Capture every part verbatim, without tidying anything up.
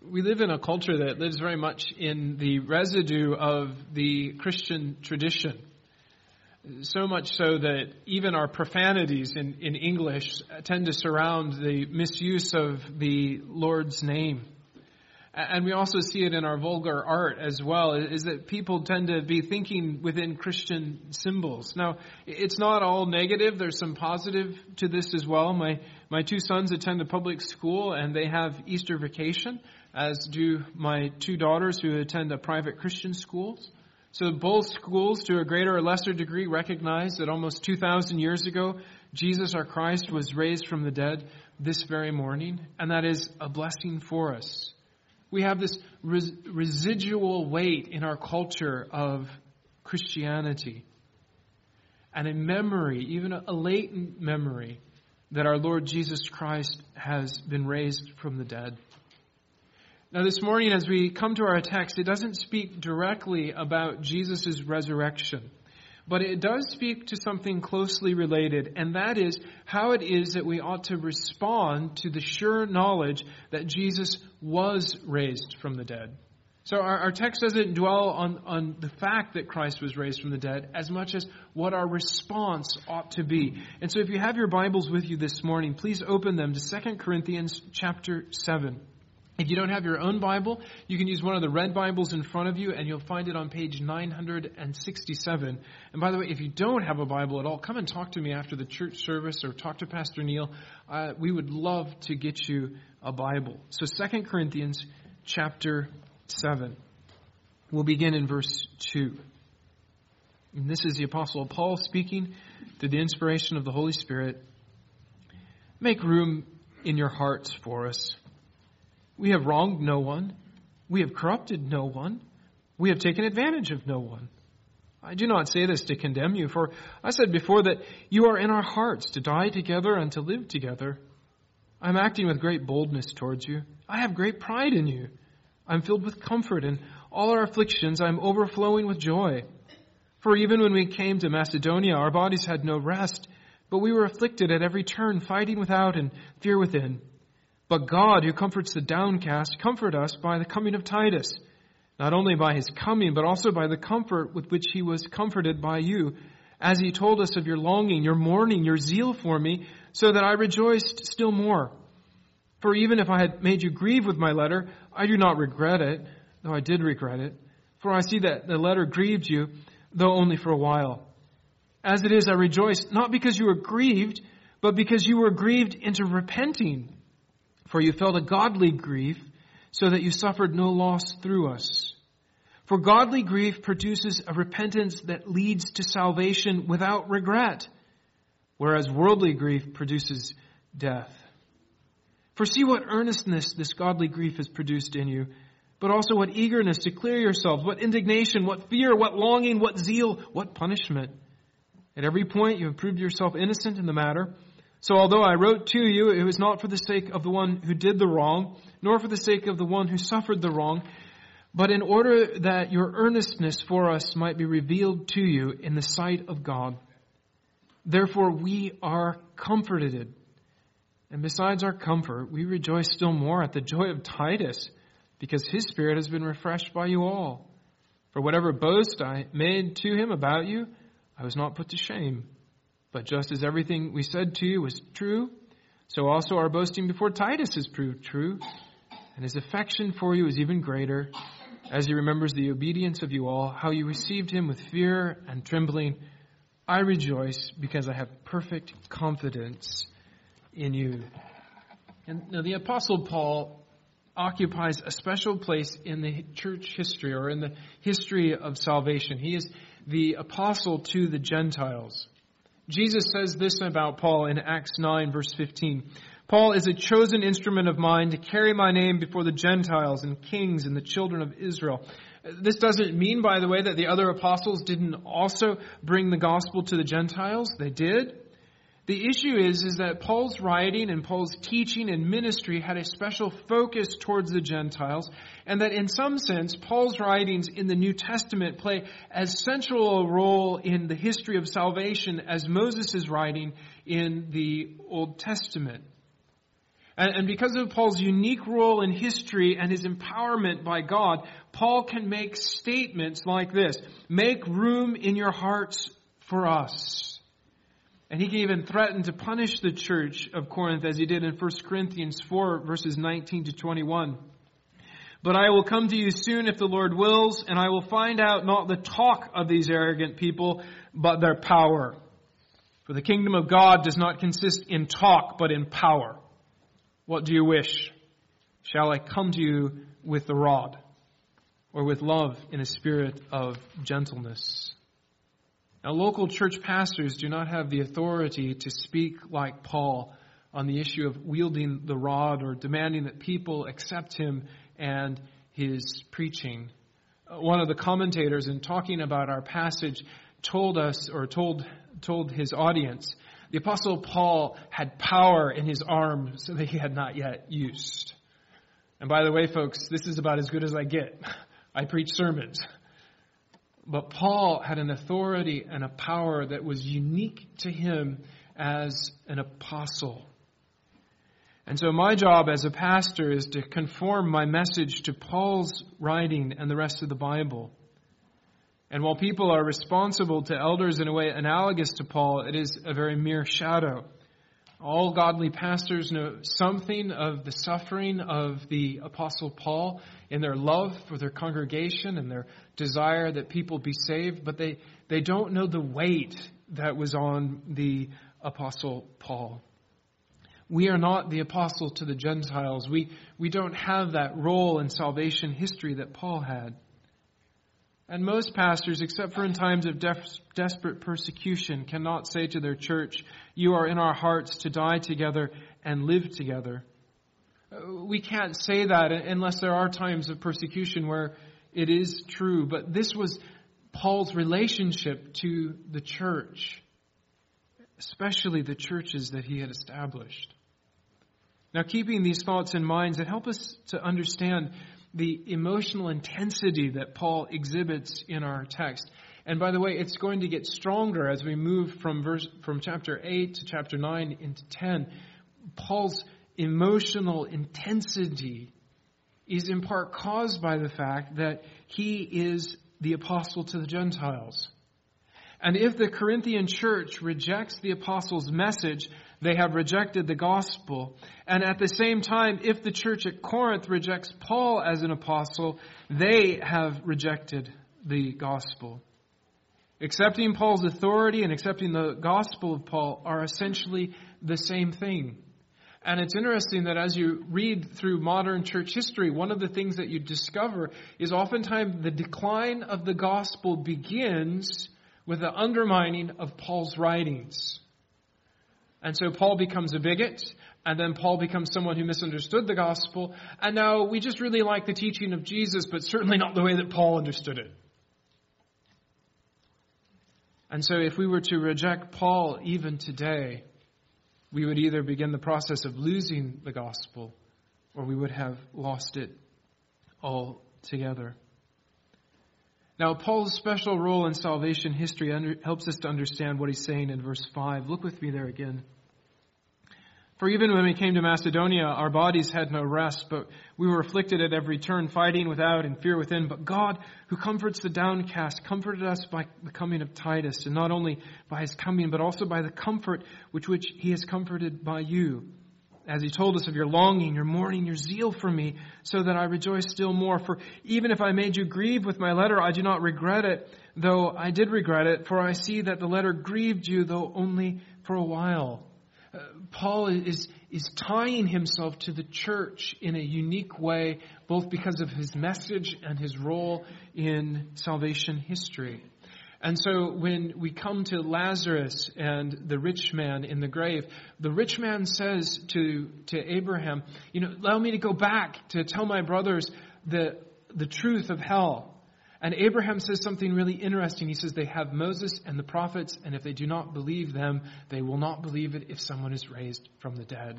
we live in a culture that lives very much in the residue of the Christian tradition. So much so that even our profanities in, in English tend to surround the misuse of the Lord's name. And we also see it in our vulgar art as well, is that people tend to be thinking within Christian symbols. Now, it's not all negative. There's some positive to this as well. My my two sons attend a public school, and they have Easter vacation, as do my two daughters who attend a private Christian school. So both schools, to a greater or lesser degree, recognize that almost two thousand years ago, Jesus our Christ was raised from the dead this very morning, and that is a blessing for us. We have this res- residual weight in our culture of Christianity and a memory, even a, a latent memory, that our Lord Jesus Christ has been raised from the dead. Now this morning as we come to our text, it doesn't speak directly about Jesus' resurrection, but it does speak to something closely related, and that is how it is that we ought to respond to the sure knowledge that Jesus was raised from the dead. So our, our text doesn't dwell on, on the fact that Christ was raised from the dead as much as what our response ought to be. And so if you have your Bibles with you this morning, please open them to Second Corinthians chapter seven. If you don't have your own Bible, you can use one of the red Bibles in front of you, and you'll find it on page nine hundred sixty-seven. And by the way, if you don't have a Bible at all, come and talk to me after the church service or talk to Pastor Neil. Uh, we would love to get you a Bible. So Second Corinthians chapter seven. We'll begin in verse two. And this is the Apostle Paul speaking through the inspiration of the Holy Spirit. Make room in your hearts for us. We have wronged no one. We have corrupted no one. We have taken advantage of no one. I do not say this to condemn you, for I said before that you are in our hearts to die together and to live together. I am acting with great boldness towards you. I have great pride in you. I am filled with comfort. In all our afflictions I am overflowing with joy. For even when we came to Macedonia, our bodies had no rest, but we were afflicted at every turn, fighting without and fear within. But God, who comforts the downcast, comfort us by the coming of Titus, not only by his coming, but also by the comfort with which he was comforted by you, as he told us of your longing, your mourning, your zeal for me, so that I rejoiced still more. For even if I had made you grieve with my letter, I do not regret it, though I did regret it. For I see that the letter grieved you, though only for a while. As it is, I rejoice, not because you were grieved, but because you were grieved into repenting. For you felt a godly grief, so that you suffered no loss through us. For godly grief produces a repentance that leads to salvation without regret, whereas worldly grief produces death. For see what earnestness this godly grief has produced in you, but also what eagerness to clear yourselves, what indignation, what fear, what longing, what zeal, what punishment. At every point you have proved yourself innocent in the matter. So although I wrote to you, it was not for the sake of the one who did the wrong, nor for the sake of the one who suffered the wrong, but in order that your earnestness for us might be revealed to you in the sight of God. Therefore we are comforted. And besides our comfort, we rejoice still more at the joy of Titus, because his spirit has been refreshed by you all. For whatever boast I made to him about you, I was not put to shame. But just as everything we said to you was true, so also our boasting before Titus has proved true, and his affection for you is even greater, as he remembers the obedience of you all, how you received him with fear and trembling. I rejoice because I have perfect confidence in you. And now the Apostle Paul occupies a special place in the church history, or in the history of salvation. He is the apostle to the Gentiles. Jesus says this about Paul in Acts nine, verse fifteen. Paul is a chosen instrument of mine to carry my name before the Gentiles and kings and the children of Israel. This doesn't mean, by the way, that the other apostles didn't also bring the gospel to the Gentiles. They did. The issue is, is that Paul's writing and Paul's teaching and ministry had a special focus towards the Gentiles, and that in some sense, Paul's writings in the New Testament play as central a role in the history of salvation as Moses' writing in the Old Testament. And, and because of Paul's unique role in history and his empowerment by God, Paul can make statements like this: make room in your hearts for us. And he can even threaten to punish the church of Corinth, as he did in First Corinthians four, verses nineteen to twenty-one. But I will come to you soon if the Lord wills, and I will find out not the talk of these arrogant people, but their power. For the kingdom of God does not consist in talk, but in power. What do you wish? Shall I come to you with the rod, or with love in a spirit of gentleness? Now, local church pastors do not have the authority to speak like Paul on the issue of wielding the rod or demanding that people accept him and his preaching. One of the commentators, in talking about our passage, told us, or told told his audience, the Apostle Paul had power in his arms that he had not yet used. And by the way, folks, this is about as good as I get. I preach sermons. But Paul had an authority and a power that was unique to him as an apostle. And so my job as a pastor is to conform my message to Paul's writing and the rest of the Bible. And while people are responsible to elders in a way analogous to Paul, it is a very mere shadow. All godly pastors know something of the suffering of the Apostle Paul in their love for their congregation and their desire that people be saved, but they, they don't know the weight that was on the Apostle Paul. We are not the apostle to the Gentiles. We, we don't have that role in salvation history that Paul had. And most pastors, except for in times of des- desperate persecution, cannot say to their church, you are in our hearts to die together and live together. We can't say that unless there are times of persecution where it is true. But this was Paul's relationship to the church, especially the churches that he had established. Now, keeping these thoughts in mind, it helps us to understand the emotional intensity that Paul exhibits in our text. And by the way, it's going to get stronger as we move from verse from chapter eight to chapter nine into ten. Paul's emotional intensity is in part caused by the fact that he is the apostle to the Gentiles. And if the Corinthian church rejects the apostle's message, they have rejected the gospel. And at the same time, if the church at Corinth rejects Paul as an apostle, they have rejected the gospel. Accepting Paul's authority and accepting the gospel of Paul are essentially the same thing. And it's interesting that as you read through modern church history, one of the things that you discover is oftentimes the decline of the gospel begins with the undermining of Paul's writings. And so Paul becomes a bigot, and then Paul becomes someone who misunderstood the gospel, and now we just really like the teaching of Jesus, but certainly not the way that Paul understood it. And so if we were to reject Paul even today, we would either begin the process of losing the gospel, or we would have lost it altogether. Now, Paul's special role in salvation history under, helps us to understand what he's saying in verse five. Look with me there again. For even when we came to Macedonia, our bodies had no rest, but we were afflicted at every turn, fighting without and fear within. But God, who comforts the downcast, comforted us by the coming of Titus, and not only by his coming, but also by the comfort with which he has comforted by you. As he told us of your longing, your mourning, your zeal for me, so that I rejoice still more. For even if I made you grieve with my letter, I do not regret it, though I did regret it, for I see that the letter grieved you, though only for a while. Uh, Paul is, is tying himself to the church in a unique way, both because of his message and his role in salvation history. And so when we come to Lazarus and the rich man in the grave, the rich man says to, to Abraham, you know, allow me to go back to tell my brothers the, the truth of hell. And Abraham says something really interesting. He says they have Moses and the prophets, and if they do not believe them, they will not believe it if someone is raised from the dead.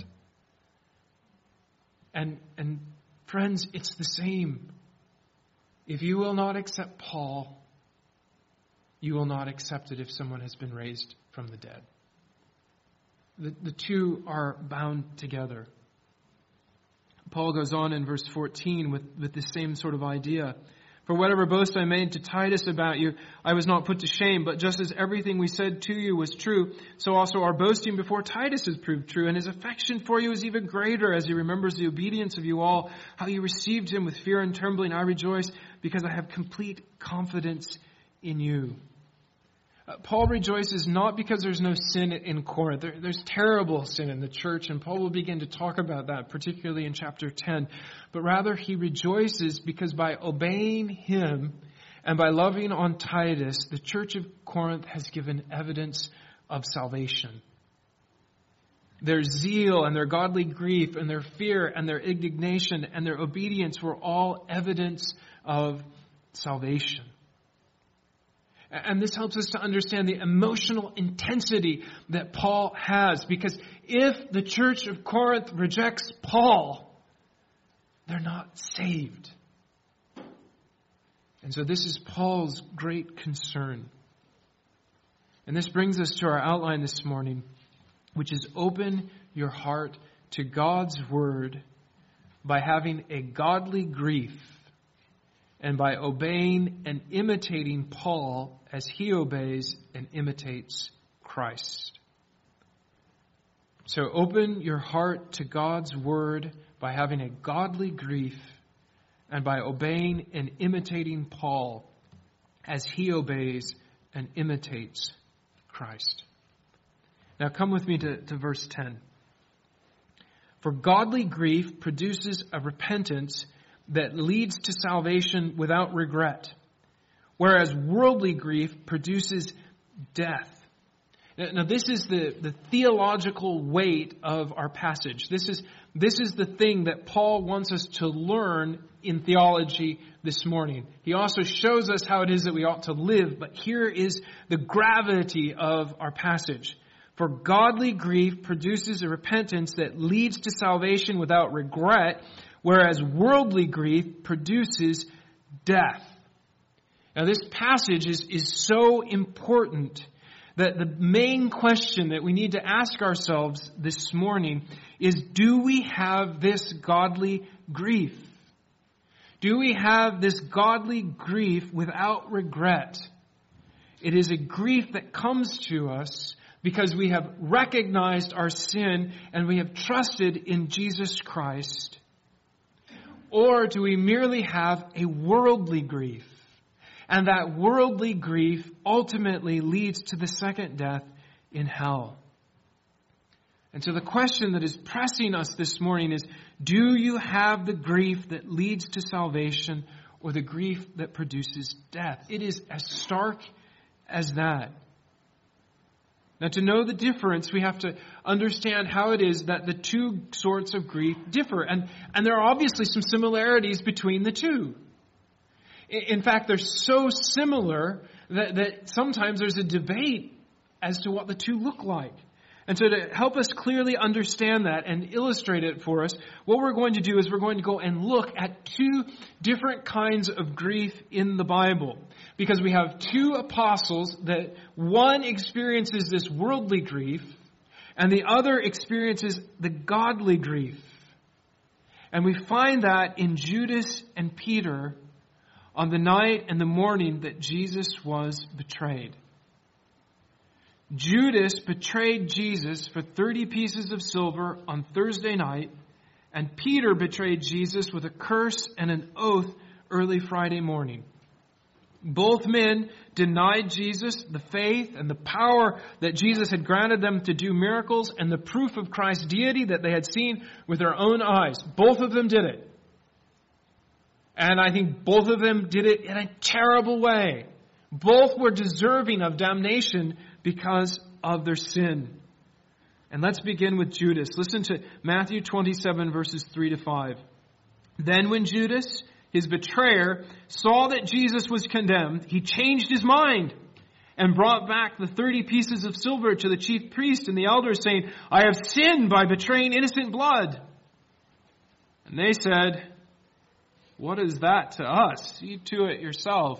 And, and friends, it's the same. If you will not accept Paul, you will not accept it if someone has been raised from the dead. The, the two are bound together. Paul goes on in verse fourteen with, with the same sort of idea. For whatever boast I made to Titus about you, I was not put to shame, but just as everything we said to you was true, so also our boasting before Titus has proved true, and his affection for you is even greater as he remembers the obedience of you all, how you received him with fear and trembling. I rejoice because I have complete confidence in you. Uh, Paul rejoices not because there's no sin in Corinth. There, there's terrible sin in the church, and Paul will begin to talk about that, particularly in chapter ten. But rather, he rejoices because by obeying him and by loving on Titus, the church of Corinth has given evidence of salvation. Their zeal and their godly grief and their fear and their indignation and their obedience were all evidence of salvation. And this helps us to understand the emotional intensity that Paul has. Because if the church of Corinth rejects Paul, they're not saved. And so this is Paul's great concern. And this brings us to our outline this morning, which is open your heart to God's word by having a godly grief and by obeying and imitating Paul as he obeys and imitates Christ. So open your heart to God's word by having a godly grief and by obeying and imitating Paul as he obeys and imitates Christ. Now come with me to, to verse ten. For godly grief produces a repentance that leads to salvation without regret, whereas worldly grief produces death. Now, this is the, the theological weight of our passage. This is, this is the thing that Paul wants us to learn in theology this morning. He also shows us how it is that we ought to live, but here is the gravity of our passage. For godly grief produces a repentance that leads to salvation without regret, whereas worldly grief produces death. Now this passage is, is so important that the main question that we need to ask ourselves this morning is, do we have this godly grief? Do we have this godly grief without regret? It is a grief that comes to us because we have recognized our sin and we have trusted in Jesus Christ. Or do we merely have a worldly grief? And that worldly grief ultimately leads to the second death in hell. And so the question that is pressing us this morning is, do you have the grief that leads to salvation or the grief that produces death? It is as stark as that. Now, to know the difference, we have to understand how it is that the two sorts of grief differ. And, and there are obviously some similarities between the two. In fact, they're so similar that, that sometimes there's a debate as to what the two look like. And so to help us clearly understand that and illustrate it for us, what we're going to do is we're going to go and look at two different kinds of grief in the Bible. Because we have two apostles that one experiences this worldly grief and the other experiences the godly grief. And we find that in Judas and Peter on the night and the morning that Jesus was betrayed. Judas betrayed Jesus for thirty pieces of silver on Thursday night, and Peter betrayed Jesus with a curse and an oath early Friday morning. Both men denied Jesus the faith and the power that Jesus had granted them to do miracles and the proof of Christ's deity that they had seen with their own eyes. Both of them did it. And I think both of them did it in a terrible way. Both were deserving of damnation because of their sin. And let's begin with Judas. Listen to Matthew twenty-seven, verses three to five. Then when Judas, his betrayer, saw that Jesus was condemned, he changed his mind and brought back the thirty pieces of silver to the chief priest and the elders, saying, I have sinned by betraying innocent blood. And they said, what is that to us? See to it yourself.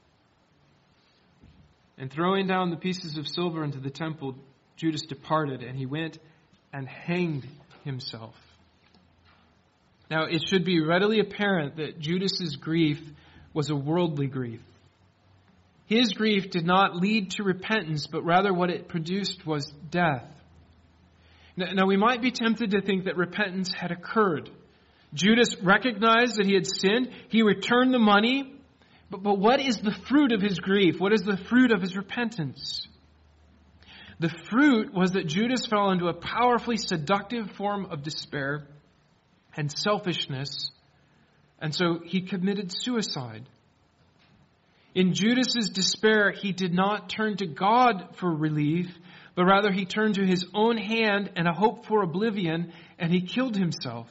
And throwing down the pieces of silver into the temple, Judas departed, and he went and hanged himself. Now, it should be readily apparent that Judas's grief was a worldly grief. His grief did not lead to repentance, but rather what it produced was death. Now, now, we might be tempted to think that repentance had occurred. Judas recognized that he had sinned. He returned the money. But, but what is the fruit of his grief? What is the fruit of his repentance? The fruit was that Judas fell into a powerfully seductive form of despair and selfishness, and so he committed suicide. In Judas's despair, he did not turn to God for relief, but rather he turned to his own hand and a hope for oblivion, and he killed himself.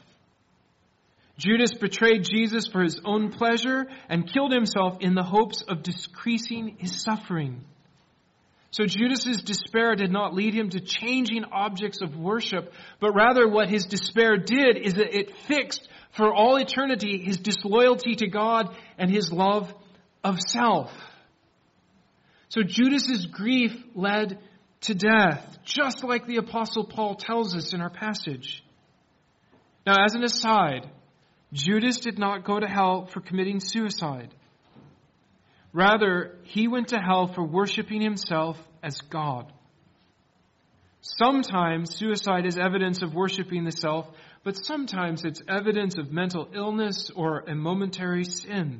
Judas betrayed Jesus for his own pleasure and killed himself in the hopes of decreasing his suffering. So Judas's despair did not lead him to changing objects of worship, but rather what his despair did is that it fixed for all eternity his disloyalty to God and his love of self. So Judas's grief led to death, just like the Apostle Paul tells us in our passage. Now, as an aside, Judas did not go to hell for committing suicide. Rather, he went to hell for worshiping himself as God. Sometimes suicide is evidence of worshiping the self, but sometimes it's evidence of mental illness or a momentary sin.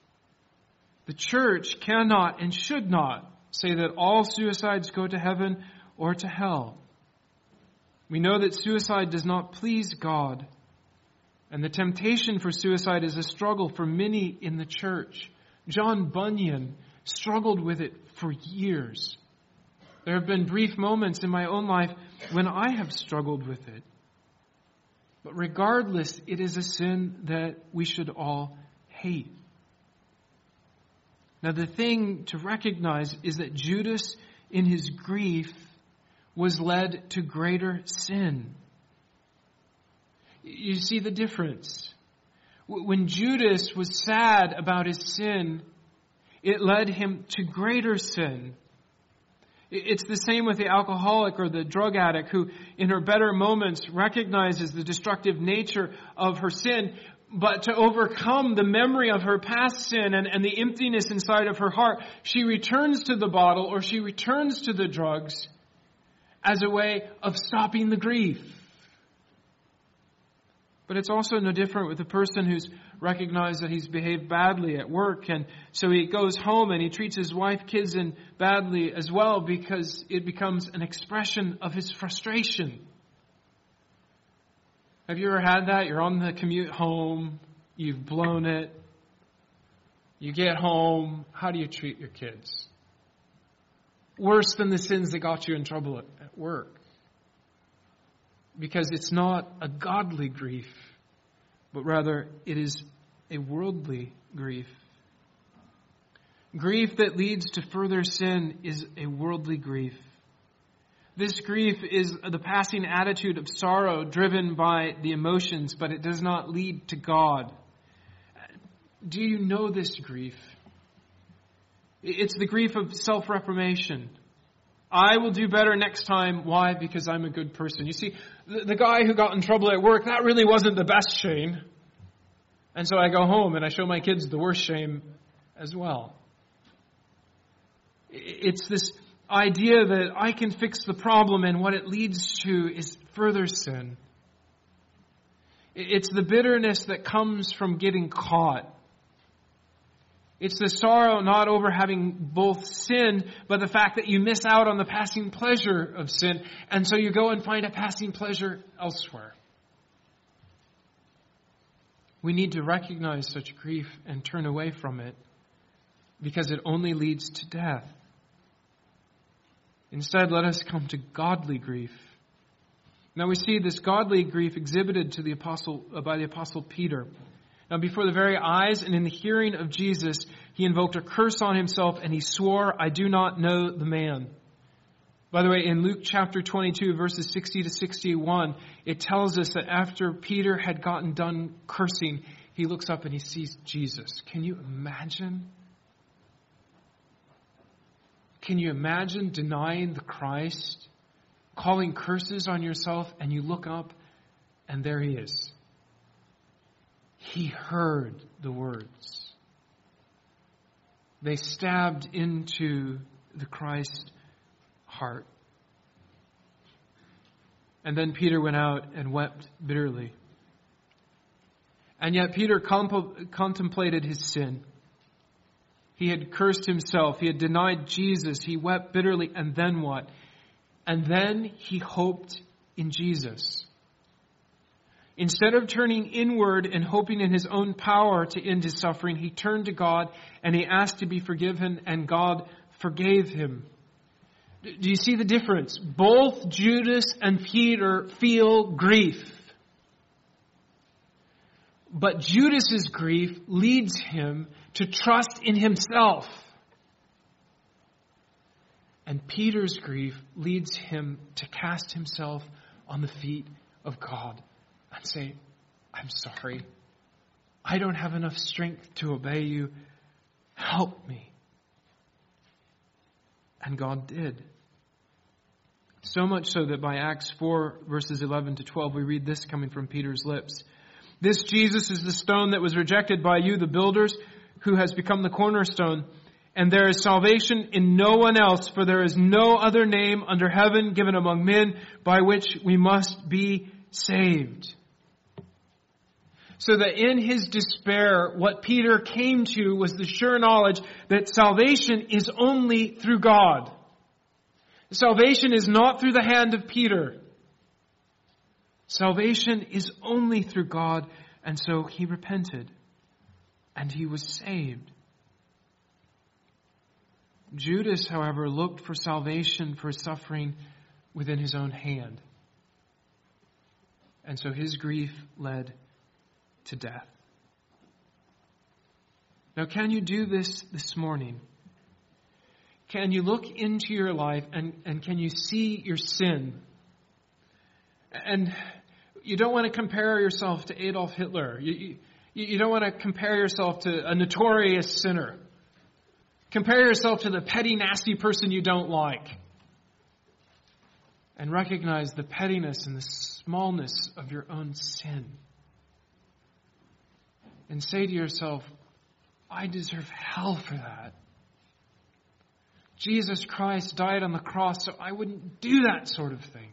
The church cannot and should not say that all suicides go to heaven or to hell. We know that suicide does not please God, and the temptation for suicide is a struggle for many in the church. John Bunyan struggled with it for years. There have been brief moments in my own life when I have struggled with it. But regardless, it is a sin that we should all hate. Now, the thing to recognize is that Judas, in his grief, was led to greater sin. You see the difference. When Judas was sad about his sin, it led him to greater sin. It's the same with the alcoholic or the drug addict who, in her better moments, recognizes the destructive nature of her sin, but to overcome the memory of her past sin and, and the emptiness inside of her heart, she returns to the bottle or she returns to the drugs as a way of stopping the grief. But it's also no different with the person who's recognized that he's behaved badly at work, and so he goes home and he treats his wife, kids, and badly as well because it becomes an expression of his frustration. Have you ever had that? You're on the commute home, you've blown it, you get home, how do you treat your kids? Worse than the sins that got you in trouble at, at work. Because it's not a godly grief, but rather it is a worldly grief. Grief that leads to further sin is a worldly grief. This grief is the passing attitude of sorrow driven by the emotions, but it does not lead to God. Do you know this grief? It's the grief of self-reformation. I will do better next time. Why? Because I'm a good person. You see, the, the guy who got in trouble at work, that really wasn't the best shame. And so I go home and I show my kids the worst shame as well. It's this idea that I can fix the problem, and what it leads to is further sin. It's the bitterness that comes from getting caught. It's the sorrow not over having both sinned, but the fact that you miss out on the passing pleasure of sin, and so you go and find a passing pleasure elsewhere. We need to recognize such grief and turn away from it, because it only leads to death. Instead, let us come to godly grief. Now we see this godly grief exhibited to the apostle uh, by the Apostle Peter. Now, before the very eyes and in the hearing of Jesus, he invoked a curse on himself and he swore, "I do not know the man." By the way, in Luke chapter twenty-two, verses sixty to sixty-one, it tells us that after Peter had gotten done cursing, he looks up and he sees Jesus. Can you imagine? Can you imagine denying the Christ, calling curses on yourself, and you look up and there he is? he heard the words. They stabbed into the Christ heart. And then Peter went out and wept bitterly. And yet Peter comp- contemplated his sin. He had cursed himself. He had denied Jesus. He wept bitterly. And then what? And then he hoped in Jesus. Instead of turning inward and hoping in his own power to end his suffering, he turned to God and he asked to be forgiven, and God forgave him. Do you see the difference? Both Judas and Peter feel grief. But Judas's grief leads him to trust in himself. And Peter's grief leads him to cast himself on the feet of God and say, I'm sorry. I don't have enough strength to obey you. Help me. And God did. So much so that by Acts four, verses eleven to twelve, we read this coming from Peter's lips. This Jesus is the stone that was rejected by you, the builders, who has become the cornerstone. And there is salvation in no one else, for there is no other name under heaven given among men by which we must be saved. So that in his despair, what Peter came to was the sure knowledge that salvation is only through God. Salvation is not through the hand of Peter. Salvation is only through God, and so he repented, and he was saved. Judas, however, looked for salvation for suffering within his own hand. And so his grief led to death. Now, can you do this this morning? Can you look into your life and, and can you see your sin? And you don't want to compare yourself to Adolf Hitler. You, you, you don't want to compare yourself to a notorious sinner. Compare yourself to the petty, nasty person you don't like. And recognize the pettiness and the smallness of your own sin. And say to yourself, I deserve hell for that. Jesus Christ died on the cross so I wouldn't do that sort of thing.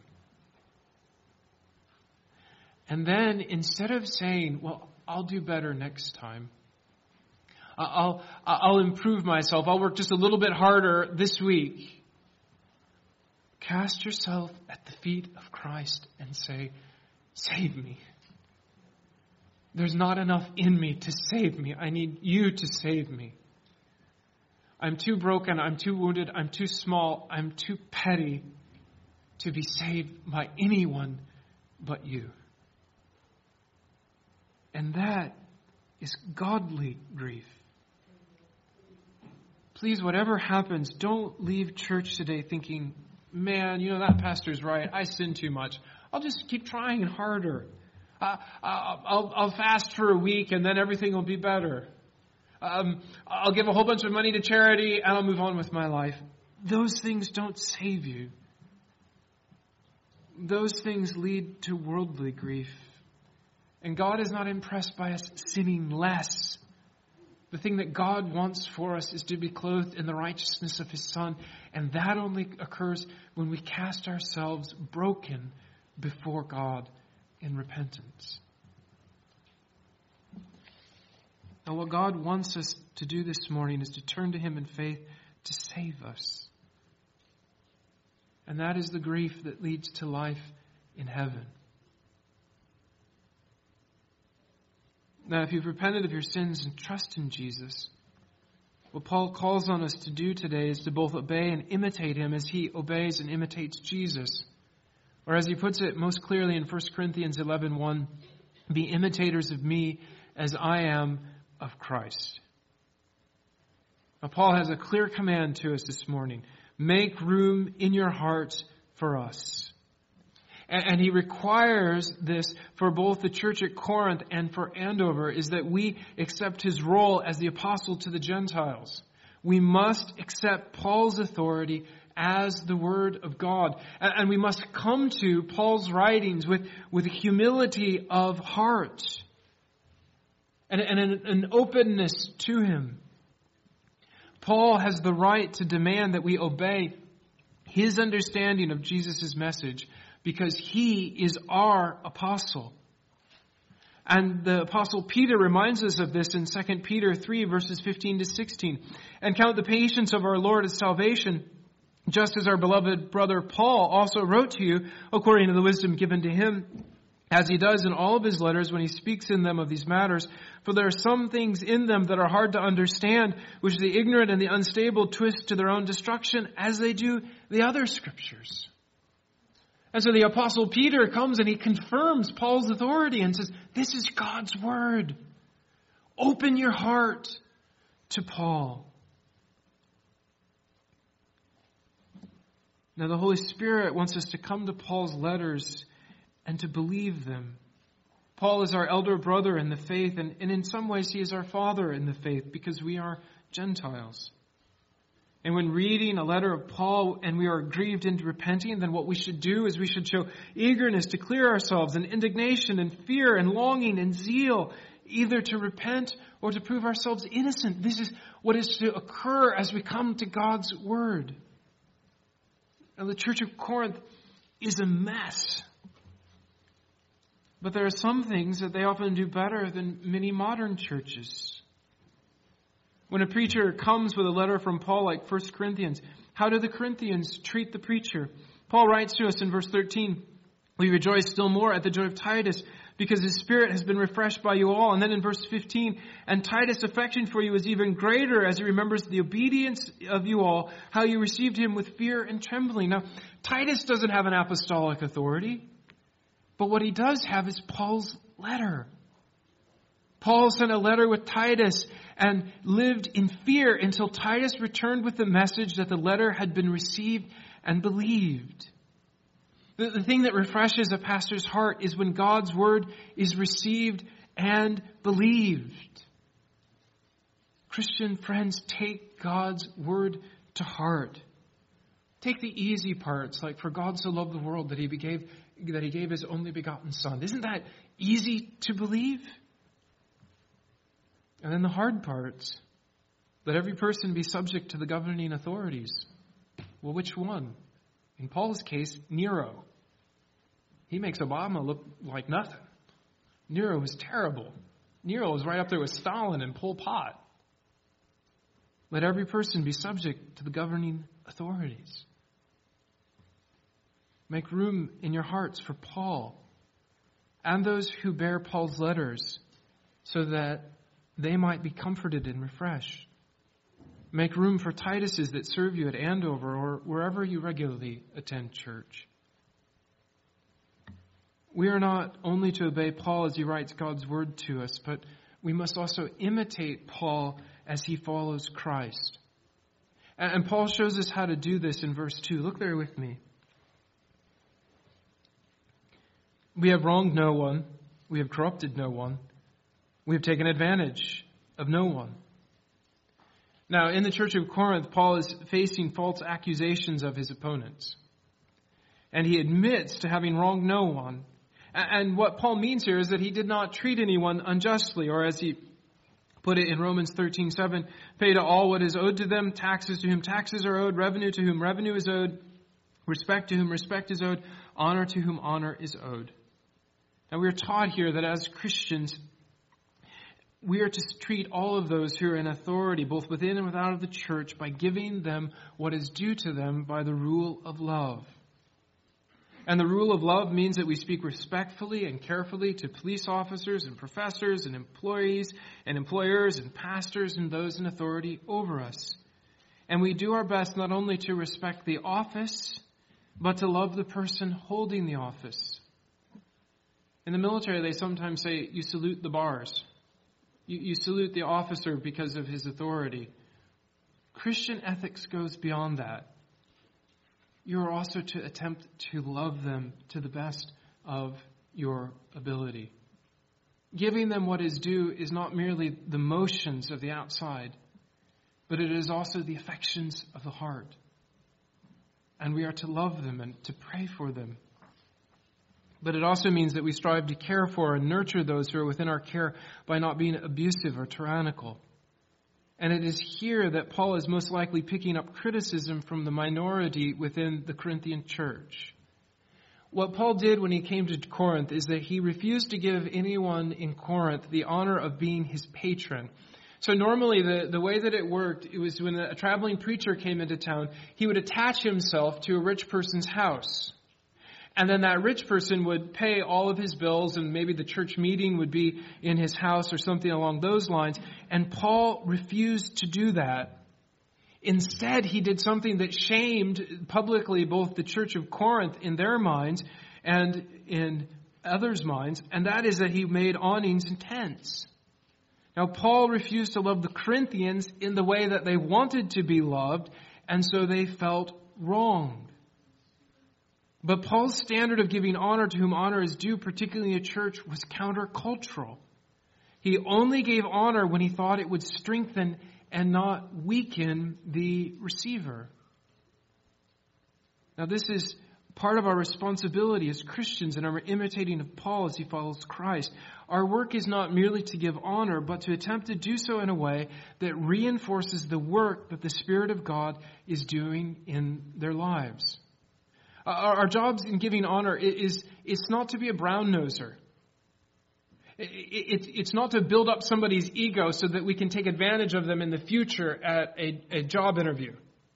And then instead of saying, well, I'll do better next time. I'll, I'll improve myself. I'll work just a little bit harder this week. Cast yourself at the feet of Christ and say, save me. There's not enough in me to save me. I need you to save me. I'm too broken. I'm too wounded. I'm too small. I'm too petty to be saved by anyone but you. And that is godly grief. Please, whatever happens, don't leave church today thinking, man, you know, that pastor's right. I sin too much. I'll just keep trying harder. Uh, I'll, I'll, I'll fast for a week and then everything will be better. Um, I'll give a whole bunch of money to charity and I'll move on with my life. Those things don't save you. Those things lead to worldly grief. And God is not impressed by us sinning less. The thing that God wants for us is to be clothed in the righteousness of His Son. And that only occurs when we cast ourselves broken before God in repentance. Now, what God wants us to do this morning is to turn to Him in faith to save us. And that is the grief that leads to life in heaven. Now, if you've repented of your sins and trust in Jesus, what Paul calls on us to do today is to both obey and imitate Him as He obeys and imitates Jesus. Or as he puts it most clearly in First Corinthians eleven one, be imitators of me as I am of Christ. Now, Paul has a clear command to us this morning. Make room in your hearts for us. And he requires this for both the church at Corinth and for Andover, is that we accept his role as the apostle to the Gentiles. We must accept Paul's authority as the Word of God. And we must come to Paul's writings with, with humility of heart. and, and an, an openness to Him. Paul has the right to demand that we obey his understanding of Jesus' message because he is our apostle. And the Apostle Peter reminds us of this in Second Peter three, verses fifteen to sixteen. And count the patience of our Lord as salvation, just as our beloved brother Paul also wrote to you, according to the wisdom given to him, as he does in all of his letters when he speaks in them of these matters. For there are some things in them that are hard to understand, which the ignorant and the unstable twist to their own destruction, as they do the other scriptures. And so the Apostle Peter comes and he confirms Paul's authority and says, this is God's word. Open your heart to Paul. Now the Holy Spirit wants us to come to Paul's letters and to believe them. Paul is our elder brother in the faith, and, and in some ways he is our father in the faith because we are Gentiles. And when reading a letter of Paul and we are grieved into repenting, then what we should do is we should show eagerness to clear ourselves and indignation and fear and longing and zeal, either to repent or to prove ourselves innocent. This is what is to occur as we come to God's word. Now, the Church of Corinth is a mess. But there are some things that they often do better than many modern churches. When a preacher comes with a letter from Paul like First Corinthians, how do the Corinthians treat the preacher? Paul writes to us in verse thirteen, we rejoice still more at the joy of Titus, because his spirit has been refreshed by you all. And then in verse fifteen, and Titus' affection for you is even greater as he remembers the obedience of you all, how you received him with fear and trembling. Now, Titus doesn't have an apostolic authority, but what he does have is Paul's letter. Paul sent a letter with Titus and lived in fear until Titus returned with the message that the letter had been received and believed. The, the thing that refreshes a pastor's heart is when God's word is received and believed. Christian friends, take God's word to heart. Take the easy parts, like for God so loved the world that he gave, that he gave his only begotten Son. Isn't that easy to believe? And then the hard parts, let every person be subject to the governing authorities. Well, which one? In Paul's case, Nero. He makes Obama look like nothing. Nero was terrible. Nero was right up there with Stalin and Pol Pot. Let every person be subject to the governing authorities. Make room in your hearts for Paul and those who bear Paul's letters so that they might be comforted and refreshed. Make room for Tituses that serve you at Andover or wherever you regularly attend church. We are not only to obey Paul as he writes God's word to us, but we must also imitate Paul as he follows Christ. And Paul shows us how to do this in verse two. Look there with me. We have wronged no one. We have corrupted no one. We have taken advantage of no one. Now, in the Church of Corinth, Paul is facing false accusations of his opponents. And he admits to having wronged no one. And what Paul means here is that he did not treat anyone unjustly, or as he put it in Romans thirteen seven, pay to all what is owed to them, taxes to whom taxes are owed, revenue to whom revenue is owed, respect to whom respect is owed, honor to whom honor is owed. Now, we are taught here that as Christians, we are to treat all of those who are in authority, both within and without of the church, by giving them what is due to them by the rule of love. And the rule of love means that we speak respectfully and carefully to police officers and professors and employees and employers and pastors and those in authority over us. And we do our best not only to respect the office, but to love the person holding the office. In the military, they sometimes say, you salute the bars. You, you salute the officer because of his authority. Christian ethics goes beyond that. You are also to attempt to love them to the best of your ability. Giving them what is due is not merely the motions of the outside, but it is also the affections of the heart. And we are to love them and to pray for them. But it also means that we strive to care for and nurture those who are within our care by not being abusive or tyrannical. And it is here that Paul is most likely picking up criticism from the minority within the Corinthian church. What Paul did when he came to Corinth is that he refused to give anyone in Corinth the honor of being his patron. So normally the, the way that it worked, it was when a traveling preacher came into town, he would attach himself to a rich person's house. And then that rich person would pay all of his bills, and maybe the church meeting would be in his house or something along those lines. And Paul refused to do that. Instead, he did something that shamed publicly both the church of Corinth in their minds and in others' minds, and that is that he made awnings and tents. Now, Paul refused to love the Corinthians in the way that they wanted to be loved, and so they felt wronged. But Paul's standard of giving honor to whom honor is due, particularly in a church, was countercultural. He only gave honor when he thought it would strengthen and not weaken the receiver. Now, this is part of our responsibility as Christians in our imitating of Paul as he follows Christ. Our work is not merely to give honor, but to attempt to do so in a way that reinforces the work that the Spirit of God is doing in their lives. Our, our jobs in giving honor is, is not to be a brown-noser. It, it, it's not to build up somebody's ego so that we can take advantage of them in the future at a, a job interview.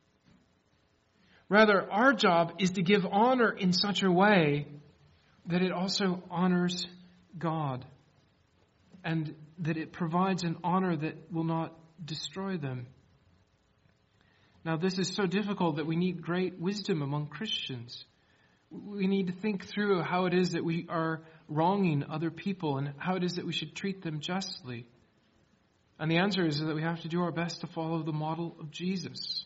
Rather, our job is to give honor in such a way that it also honors God and that it provides an honor that will not destroy them. Now, this is so difficult that we need great wisdom among Christians. We need to think through how it is that we are wronging other people and how it is that we should treat them justly. And the answer is that we have to do our best to follow the model of Jesus.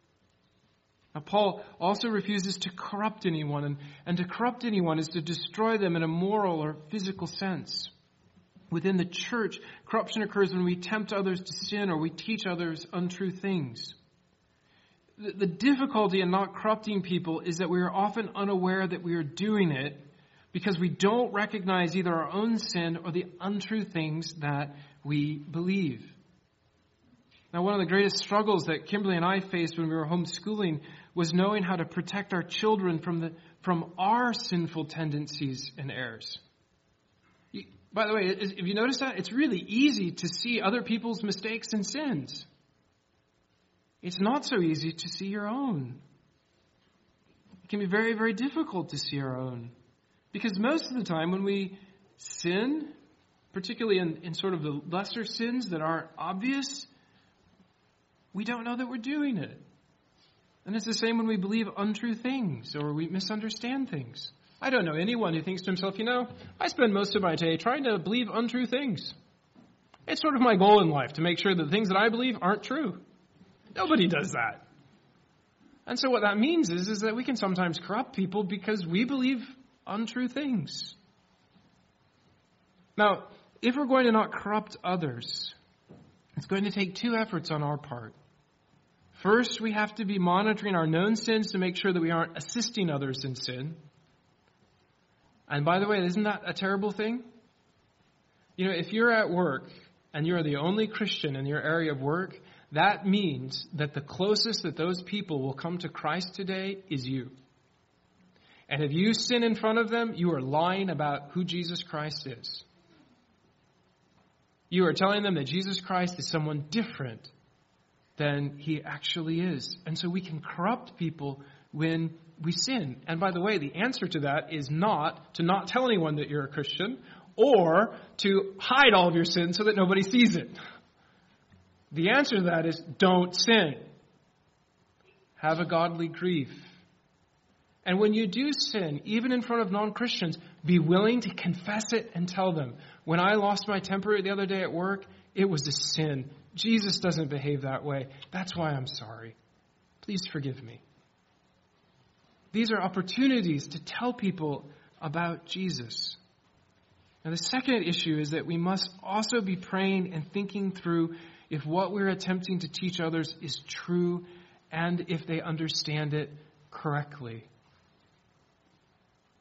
Now, Paul also refuses to corrupt anyone, and, and to corrupt anyone is to destroy them in a moral or physical sense. Within the church, corruption occurs when we tempt others to sin or we teach others untrue things. The, the difficulty in not corrupting people is that we are often unaware that we are doing it because we don't recognize either our own sin or the untrue things that we believe. Now, one of the greatest struggles that Kimberly and I faced when we were homeschooling was knowing how to protect our children from the from our sinful tendencies and errors. You, by the way, if you notice that, it's really easy to see other people's mistakes and sins. It's not so easy to see your own. It can be very, very difficult to see our own. Because most of the time when we sin, particularly in, in sort of the lesser sins that aren't obvious, we don't know that we're doing it. And it's the same when we believe untrue things or we misunderstand things. I don't know anyone who thinks to himself, you know, I spend most of my day trying to believe untrue things. It's sort of my goal in life to make sure that the things that I believe aren't true. Nobody does that. And so what that means is, is that we can sometimes corrupt people because we believe untrue things. Now, if we're going to not corrupt others, it's going to take two efforts on our part. First, we have to be monitoring our known sins to make sure that we aren't assisting others in sin. And by the way, isn't that a terrible thing? You know, if you're at work and you're the only Christian in your area of work, that means that the closest that those people will come to Christ today is you. And if you sin in front of them, you are lying about who Jesus Christ is. You are telling them that Jesus Christ is someone different than he actually is. And so we can corrupt people when we sin. And by the way, the answer to that is not to not tell anyone that you're a Christian or to hide all of your sins so that nobody sees it. The answer to that is don't sin. Have a godly grief. And when you do sin, even in front of non-Christians, be willing to confess it and tell them, when I lost my temper the other day at work, it was a sin. Jesus doesn't behave that way. That's why I'm sorry. Please forgive me. These are opportunities to tell people about Jesus. Now, the second issue is that we must also be praying and thinking through if what we're attempting to teach others is true and if they understand it correctly.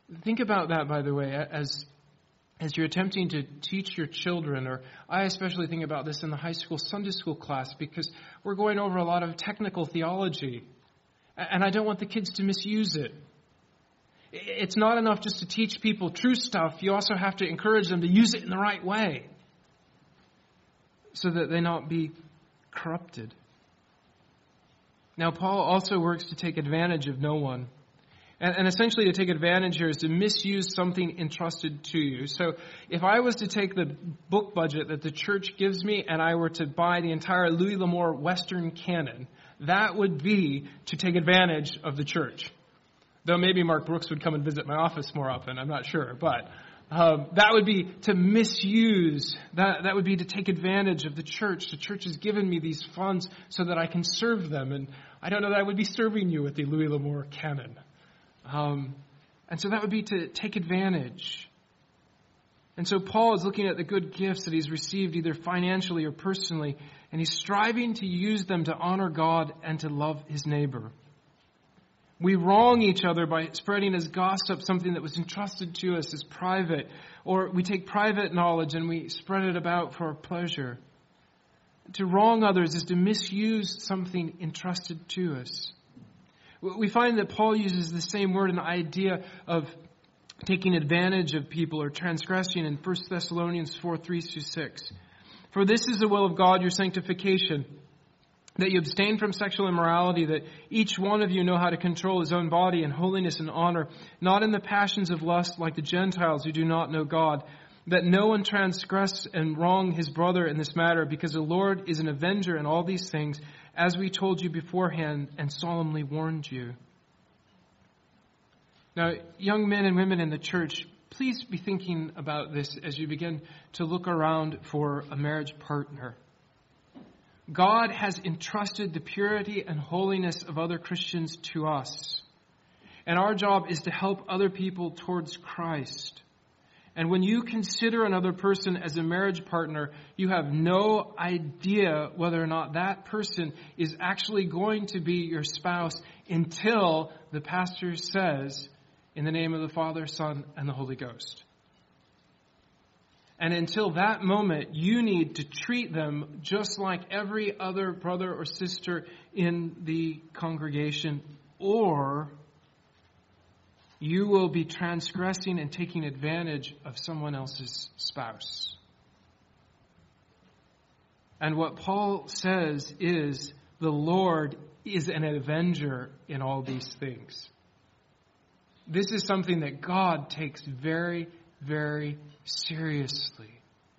Think about that, by the way, as as you're attempting to teach your children, or I especially think about this in the high school Sunday school class, because we're going over a lot of technical theology, and I don't want the kids to misuse it. It's not enough just to teach people true stuff. You also have to encourage them to use it in the right way so that they not be corrupted. Now, Paul also works to take advantage of no one. And, and essentially to take advantage here is to misuse something entrusted to you. So if I was to take the book budget that the church gives me and I were to buy the entire Louis L'Amour Western canon, that would be to take advantage of the church. Though maybe Mark Brooks would come and visit my office more often, I'm not sure. But um, that would be to misuse, that, that would be to take advantage of the church. The church has given me these funds so that I can serve them. And I don't know that I would be serving you with the Louis L'Amour canon. Um, and so that would be to take advantage. And so Paul is looking at the good gifts that he's received either financially or personally, and he's striving to use them to honor God and to love his neighbor. We wrong each other by spreading as gossip something that was entrusted to us as private, or we take private knowledge and we spread it about for our pleasure. To wrong others is to misuse something entrusted to us. We find that Paul uses the same word and idea of taking advantage of people or transgressing in First Thessalonians four, three through six. For this is the will of God, your sanctification, that you abstain from sexual immorality, that each one of you know how to control his own body in holiness and honor, not in the passions of lust like the Gentiles who do not know God, that no one transgress and wrong his brother in this matter, because the Lord is an avenger in all these things, as we told you beforehand and solemnly warned you. Now, young men and women in the church, please be thinking about this as you begin to look around for a marriage partner. God has entrusted the purity and holiness of other Christians to us. And our job is to help other people towards Christ. And when you consider another person as a marriage partner, you have no idea whether or not that person is actually going to be your spouse until the pastor says, in the name of the Father, Son, and the Holy Ghost. And until that moment, you need to treat them just like every other brother or sister in the congregation, or you will be transgressing and taking advantage of someone else's spouse. And what Paul says is, the Lord is an avenger in all these things. This is something that God takes very, very seriously.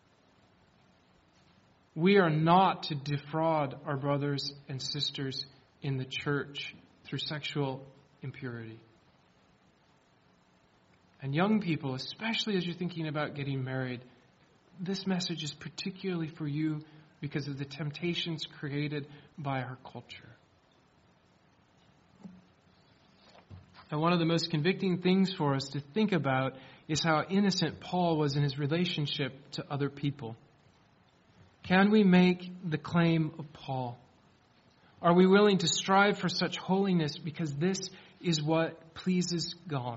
We are not to defraud our brothers and sisters in the church through sexual impurity. And young people, especially as you're thinking about getting married, this message is particularly for you because of the temptations created by our culture. And one of the most convicting things for us to think about is how innocent Paul was in his relationship to other people. Can we make the claim of Paul? Are we willing to strive for such holiness because this is what pleases God?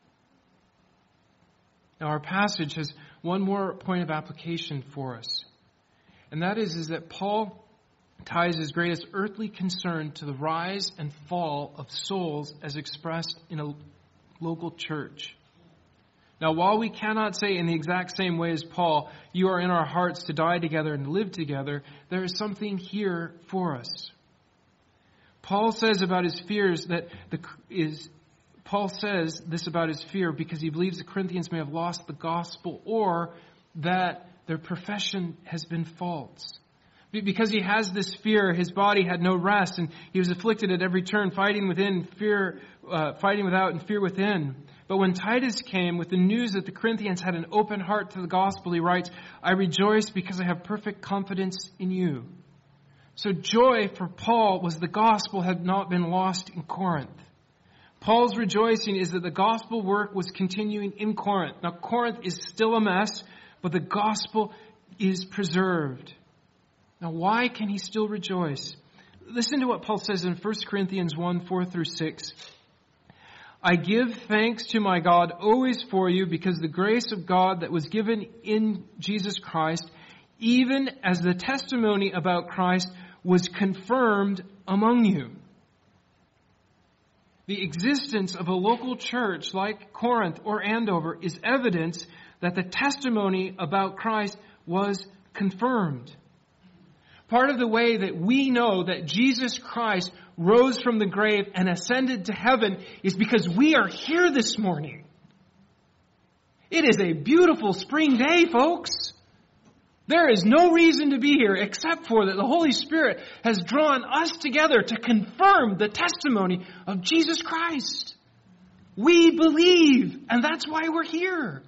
Now, our passage has one more point of application for us. And that is, is that Paul ties his greatest earthly concern to the rise and fall of souls as expressed in a local church. Now, while we cannot say in the exact same way as Paul, you are in our hearts to die together and live together, there is something here for us. Paul says about his fears that the is Paul says this about his fear because he believes the Corinthians may have lost the gospel or that their profession has been false. Because he has this fear, his body had no rest, and he was afflicted at every turn, fighting within, fear, uh, fighting without, and fear within. But when Titus came with the news that the Corinthians had an open heart to the gospel, he writes, I rejoice because I have perfect confidence in you. So joy for Paul was the gospel had not been lost in Corinth. Paul's rejoicing is that the gospel work was continuing in Corinth. Now, Corinth is still a mess, but the gospel is preserved. Now, why can he still rejoice? Listen to what Paul says in First Corinthians one, four through six. I give thanks to my God always for you, because the grace of God that was given in Jesus Christ, even as the testimony about Christ was confirmed among you. The existence of a local church like Corinth or Andover is evidence that the testimony about Christ was confirmed. Part of the way that we know that Jesus Christ rose from the grave and ascended to heaven is because we are here this morning. It is a beautiful spring day, folks. There is no reason to be here except for that the Holy Spirit has drawn us together to confirm the testimony of Jesus Christ. We believe, and that's why we're here.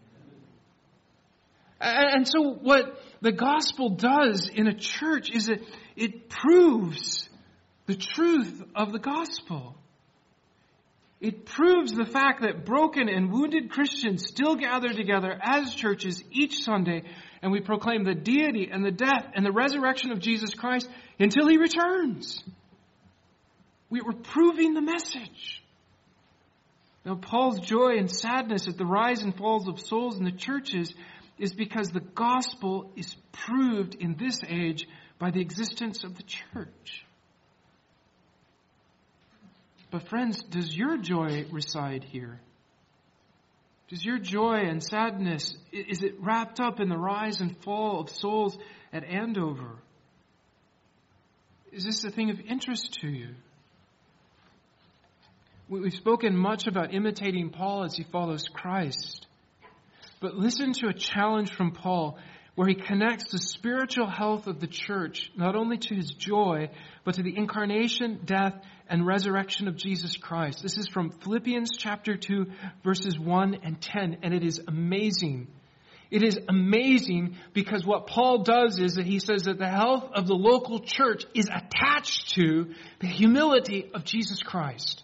And so what the gospel does in a church is that it proves the truth of the gospel. It proves the fact that broken and wounded Christians still gather together as churches each Sunday, and we proclaim the deity and the death and the resurrection of Jesus Christ until He returns. We were proving the message. Now, Paul's joy and sadness at the rise and falls of souls in the churches is because the gospel is proved in this age by the existence of the church. But friends, does your joy reside here? Does your joy and sadness, is it wrapped up in the rise and fall of souls at Andover? Is this a thing of interest to you? We've spoken much about imitating Paul as he follows Christ. But listen to a challenge from Paul where he connects the spiritual health of the church not only to his joy, but to the incarnation, death, and resurrection of Jesus Christ. This is from Philippians chapter two, verses one and ten, and it is amazing. It is amazing because what Paul does is that he says that the health of the local church is attached to the humility of Jesus Christ.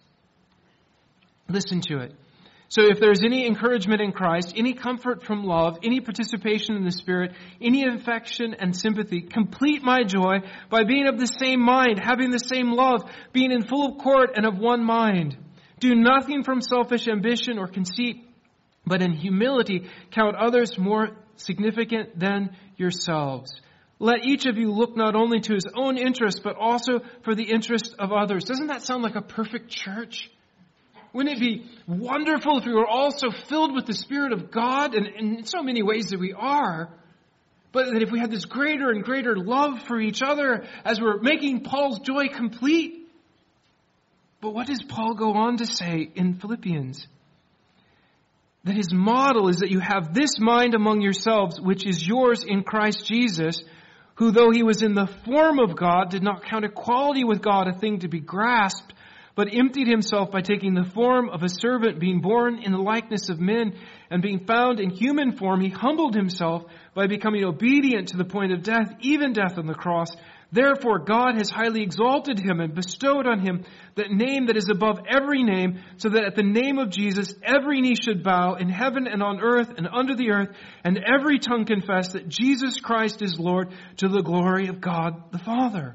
Listen to it. So if there's any encouragement in Christ, any comfort from love, any participation in the Spirit, any affection and sympathy, complete my joy by being of the same mind, having the same love, being in full accord and of one mind. Do nothing from selfish ambition or conceit, but in humility count others more significant than yourselves. Let each of you look not only to his own interest, but also for the interest of others. Doesn't that sound like a perfect church? Wouldn't it be wonderful if we were all so filled with the Spirit of God, and, and in so many ways that we are, but that if we had this greater and greater love for each other as we're making Paul's joy complete? But what does Paul go on to say in Philippians? That his model is that you have this mind among yourselves, which is yours in Christ Jesus, who though he was in the form of God, did not count equality with God a thing to be grasped, but emptied himself by taking the form of a servant, being born in the likeness of men, and being found in human form, he humbled himself by becoming obedient to the point of death, even death on the cross. Therefore God has highly exalted him and bestowed on him that name that is above every name, so that at the name of Jesus every knee should bow in heaven and on earth and under the earth, and every tongue confess that Jesus Christ is Lord, to the glory of God the Father.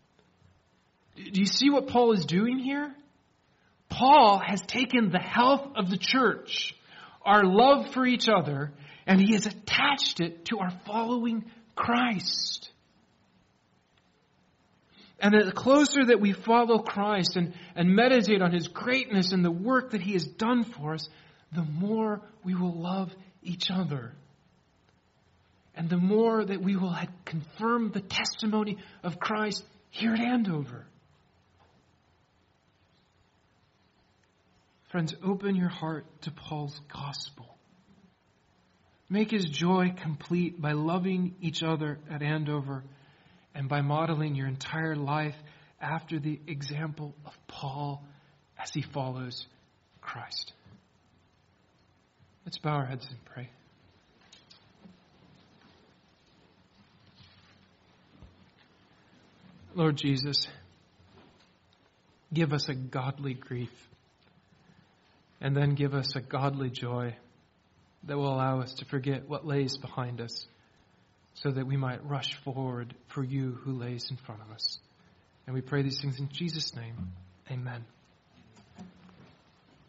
Do you see what Paul is doing here? Paul has taken the health of the church, our love for each other, and he has attached it to our following Christ. And the closer that we follow Christ and, and meditate on his greatness and the work that he has done for us, the more we will love each other. And the more that we will confirm the testimony of Christ here at Andover. Friends, open your heart to Paul's gospel. Make his joy complete by loving each other at Andover and by modeling your entire life after the example of Paul as he follows Christ. Let's bow our heads and pray. Lord Jesus, give us a godly grief. And then give us a godly joy that will allow us to forget what lays behind us, so that we might rush forward for you who lays in front of us. And we pray these things in Jesus' name. Amen.